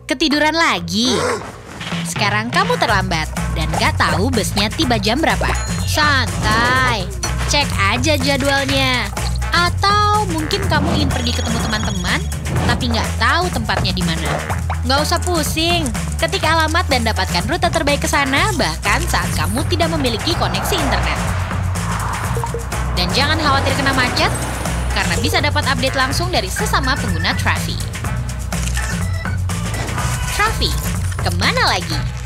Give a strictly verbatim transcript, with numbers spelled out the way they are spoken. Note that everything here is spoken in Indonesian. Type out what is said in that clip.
Ketiduran lagi? Sekarang kamu terlambat dan gak tahu busnya tiba jam berapa. Santai, cek aja jadwalnya. Atau mungkin kamu ingin pergi ketemu teman-teman, tapi nggak tahu tempatnya di mana. Nggak usah pusing, ketik alamat dan dapatkan rute terbaik ke sana, bahkan saat kamu tidak memiliki koneksi internet. Dan jangan khawatir kena macet, karena bisa dapat update langsung dari sesama pengguna Trafi. Trafi, kemana lagi?